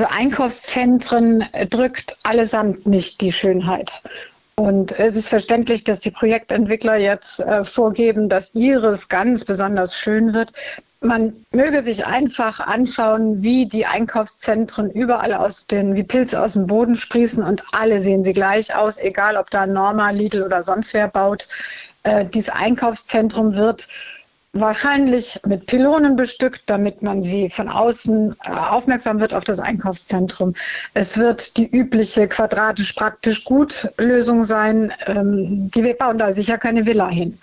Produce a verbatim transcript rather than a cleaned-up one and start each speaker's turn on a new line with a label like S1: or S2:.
S1: Also Einkaufszentren drückt allesamt nicht die Schönheit. Und es ist verständlich, dass die Projektentwickler jetzt äh, vorgeben, dass ihres ganz besonders schön wird. Man möge sich einfach anschauen, wie die Einkaufszentren überall aus den, wie Pilze aus dem Boden sprießen und alle sehen sie gleich aus, egal ob da Norma, Lidl oder sonst wer baut. Äh, dieses Einkaufszentrum wird wahrscheinlich mit Pylonen bestückt, damit man sie von außen äh, aufmerksam wird auf das Einkaufszentrum. Es wird die übliche quadratisch praktisch gut Lösung sein. Ähm, die wir bauen da sicher keine Villa hin.